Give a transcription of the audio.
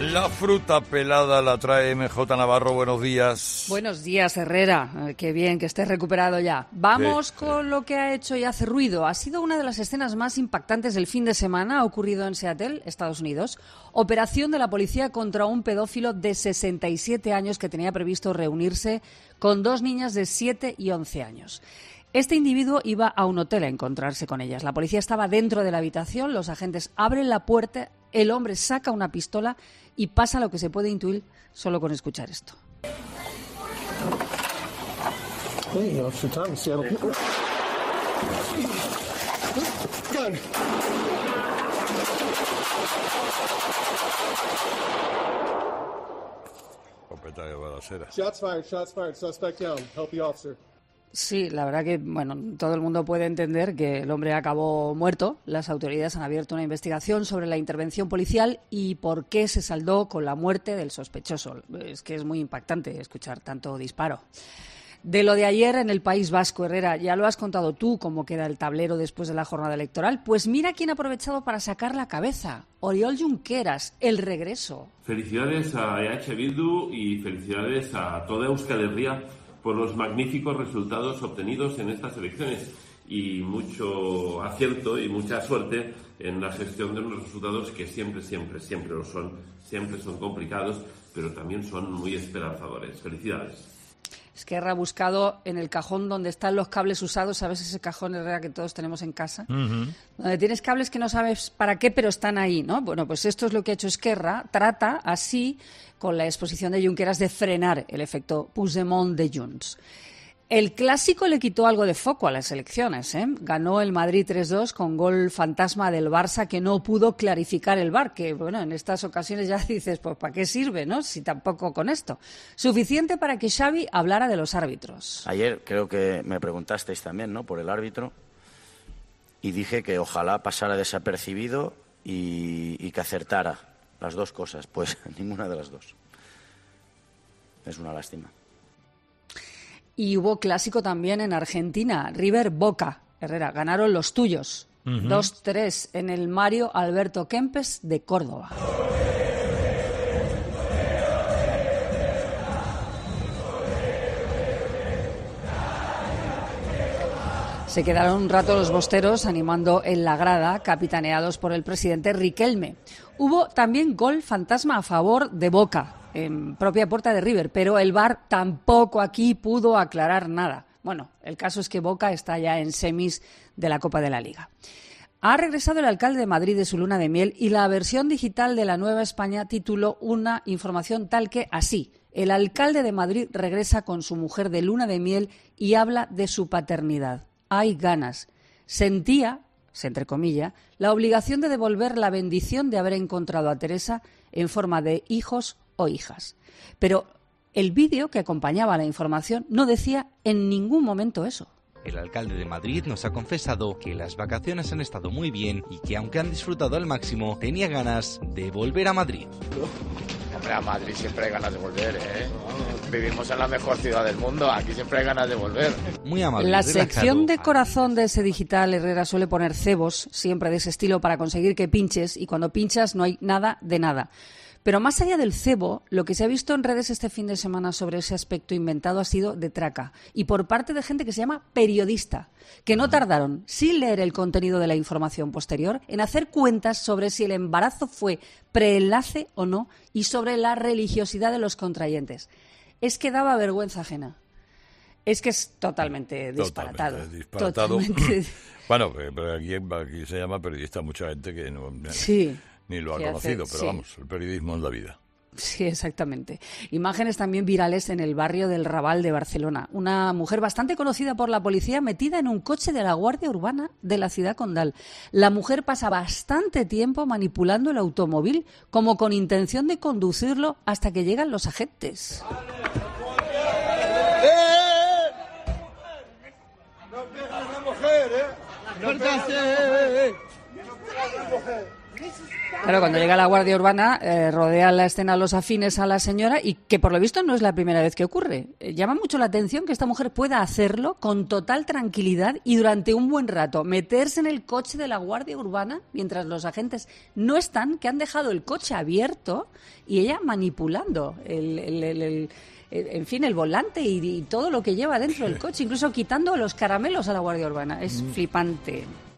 La fruta pelada la trae MJ Navarro. Buenos días. Buenos días, Herrera. Qué bien que estés recuperado ya. Vamos con lo que ha hecho y hace ruido. Ha sido una de las escenas más impactantes del fin de semana. Ha ocurrido en Seattle, Estados Unidos. Operación de la policía contra un pedófilo de 67 años que tenía previsto reunirse con dos niñas de 7 y 11 años. Este individuo iba a un hotel a encontrarse con ellas. La policía estaba dentro de la habitación, los agentes abren la puerta, el hombre saca una pistola y pasa lo que se puede intuir solo con escuchar esto. Hey, Officer Thomas, Seattle. Gun. Shots fired, suspect down. Help the officer. Sí, la verdad que, bueno, todo el mundo puede entender que el hombre acabó muerto. Las autoridades han abierto una investigación sobre la intervención policial y por qué se saldó con la muerte del sospechoso. Es que es muy impactante escuchar tanto disparo. De lo de ayer en el País Vasco, Herrera, ya lo has contado tú, cómo queda el tablero después de la jornada electoral. Pues mira quién ha aprovechado para sacar la cabeza. Oriol Junqueras, el regreso. Felicidades a EH Bildu y felicidades a toda Euskal Herria por los magníficos resultados obtenidos en estas elecciones y mucho acierto y mucha suerte en la gestión de unos resultados que siempre lo son, siempre son complicados, pero también son muy esperanzadores. Felicidades. Esquerra ha buscado en el cajón donde están los cables usados, ¿sabes ese cajón, Herrera, que todos tenemos en casa? Donde tienes cables que no sabes para qué, pero están ahí, ¿no? Bueno, pues esto es lo que ha hecho Esquerra. Trata así, con la exposición de Junqueras, de frenar el efecto Puigdemont de Junts. El clásico le quitó algo de foco a las elecciones, ¿eh? Ganó el Madrid 3-2 con gol fantasma del Barça que no pudo clarificar el VAR, que bueno, en estas ocasiones ya dices, pues ¿para qué sirve, no? Si tampoco con esto. Suficiente para que Xavi hablara de los árbitros. Ayer creo que me preguntasteis también, ¿no?, por el árbitro, y dije que ojalá pasara desapercibido y que acertara las dos cosas. Pues ninguna de las dos. Es una lástima. Y hubo clásico también en Argentina, River Boca. Herrera, ganaron los tuyos. 2-3 en el Mario Alberto Kempes de Córdoba. Se quedaron un rato los bosteros animando en la grada, capitaneados por el presidente Riquelme. Hubo también gol fantasma a favor de Boca, en propia puerta de River, pero el VAR tampoco aquí pudo aclarar nada. Bueno, el caso es que Boca está ya en semis de la Copa de la Liga. Ha regresado el alcalde de Madrid de su luna de miel y la versión digital de La Nueva España tituló una información tal que así: el alcalde de Madrid regresa con su mujer de luna de miel y habla de su paternidad. Hay ganas. Sentía, entre comillas, la obligación de devolver la bendición de haber encontrado a Teresa en forma de hijos o hijas. Pero el vídeo que acompañaba la información no decía en ningún momento eso. El alcalde de Madrid nos ha confesado que las vacaciones han estado muy bien y que aunque han disfrutado al máximo, tenía ganas de volver a Madrid. Hombre, a Madrid siempre hay ganas de volver, ¿eh? Vivimos en la mejor ciudad del mundo, aquí siempre hay ganas de volver. Muy amable. La sección de corazón de ese digital, Herrera, suele poner cebos, siempre de ese estilo, para conseguir que pinches, y cuando pinchas no hay nada de nada. Pero más allá del cebo, lo que se ha visto en redes este fin de semana sobre ese aspecto inventado ha sido de traca. Y por parte de gente que se llama periodista, que no tardaron, sin leer el contenido de la información posterior, en hacer cuentas sobre si el embarazo fue preenlace o no y sobre la religiosidad de los contrayentes. Es que daba vergüenza ajena. Es que es totalmente disparatado. Totalmente. Bueno, pero aquí se llama periodista mucha gente que no... Sí. Ni lo ha conocido, pero sí. Vamos, el periodismo es la vida. Sí, exactamente. Imágenes también virales en el barrio del Raval de Barcelona. Una mujer bastante conocida por la policía metida en un coche de la Guardia Urbana de la ciudad condal. La mujer pasa bastante tiempo manipulando el automóvil como con intención de conducirlo hasta que llegan los agentes. ¡No pegas a la mujer, eh! ¡No pegas a la mujer! Claro, cuando llega la Guardia Urbana, rodea la escena los afines a la señora y que por lo visto no es la primera vez que ocurre. Llama mucho la atención que esta mujer pueda hacerlo con total tranquilidad y durante un buen rato, meterse en el coche de la Guardia Urbana mientras los agentes no están, que han dejado el coche abierto y ella manipulando en fin, el volante y todo lo que lleva dentro del coche, incluso quitando los caramelos a la Guardia Urbana. Es flipante.